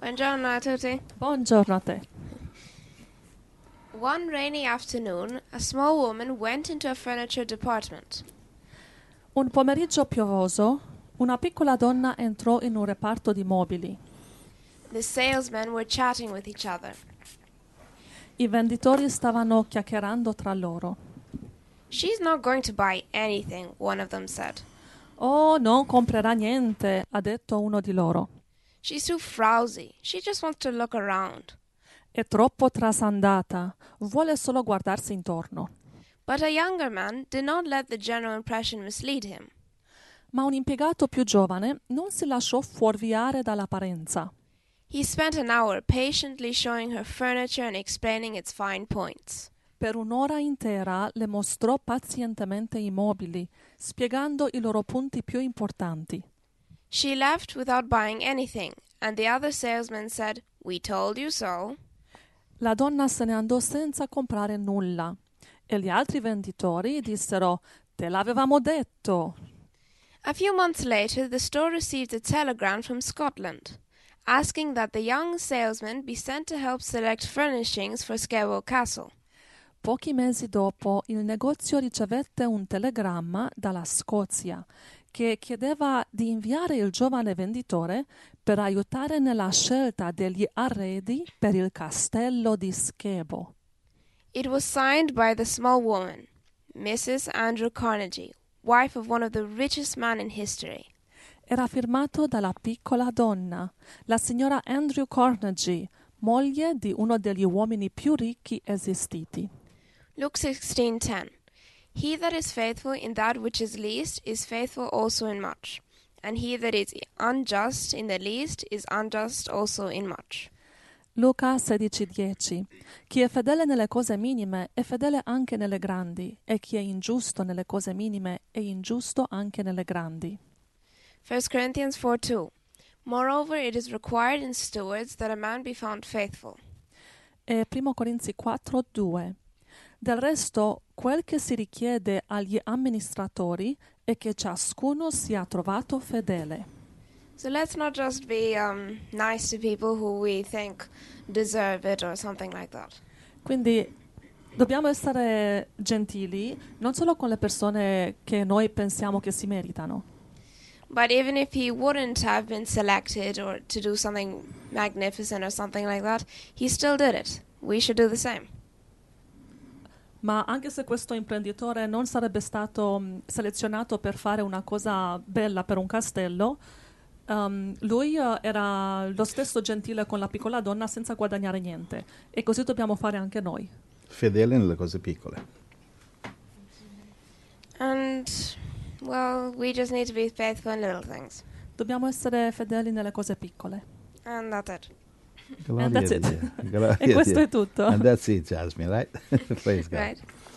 Buongiorno a tutti. Buongiorno a te. One rainy afternoon, a small woman went into a furniture department. Un pomeriggio piovoso, una piccola donna entrò in un reparto di mobili. The salesmen were chatting with each other. I venditori stavano chiacchierando tra loro. She's not going to buy anything, one of them said. Oh, non comprerà niente, ha detto uno di loro. She's too frowsy. She just wants to look around. È troppo trasandata, vuole solo guardarsi intorno. But a younger man did not let the general impression mislead him. Ma un impiegato più giovane non si lasciò fuorviare dall'apparenza. He spent an hour patiently showing her furniture and explaining its fine points. Per un'ora intera le mostrò pazientemente i mobili, spiegando i loro punti più importanti. She left without buying anything, and the other salesman said, "We told you so." La donna se ne andò senza comprare nulla e gli altri venditori dissero: "Te l'avevamo detto." A few months later, the store received a telegram from Scotland, asking that the young salesman be sent to help select furnishings for Skerwell Castle. Pochi mesi dopo il negozio ricevette un telegramma dalla Scozia che chiedeva di inviare il giovane venditore per aiutare nella scelta degli arredi per il castello di Skebo. It was signed by the small woman, Mrs. Andrew Carnegie, wife of one of the richest men in history. Era firmato dalla piccola donna, la signora Andrew Carnegie, moglie di uno degli uomini più ricchi esistiti. Luke 16:10. He that is faithful in that which is least is faithful also in much, and he that is unjust in the least is unjust also in much. Luca 16:10. Chi è fedele nelle cose minime è fedele anche nelle grandi, e chi è ingiusto nelle cose minime è ingiusto anche nelle grandi. 1 Corinthians 4:2. Moreover, it is required in stewards that a man be found faithful. E 1 Corinzi 4:2. Del resto, quel che si richiede agli amministratori è che ciascuno sia trovato fedele. So let's not just be nice to people who we think deserve it or something like that. Quindi dobbiamo essere gentili non solo con le persone che noi pensiamo che si meritano, But even if he wouldn't have been selected or to do something magnificent or something like that, he still did it. We should do the same. ma anche se questo imprenditore non sarebbe stato selezionato per fare una cosa bella per un castello, lui era lo stesso gentile con la piccola donna senza guadagnare niente, e così dobbiamo fare anche noi. Fedele nelle cose piccole. And, well, we just need to be faithful in little things. Dobbiamo essere fedeli nelle cose piccole. And that's it. And that's it. Gloria a E questo Dio. è tutto. And that's it, Jasmine, right? Praise God. Right.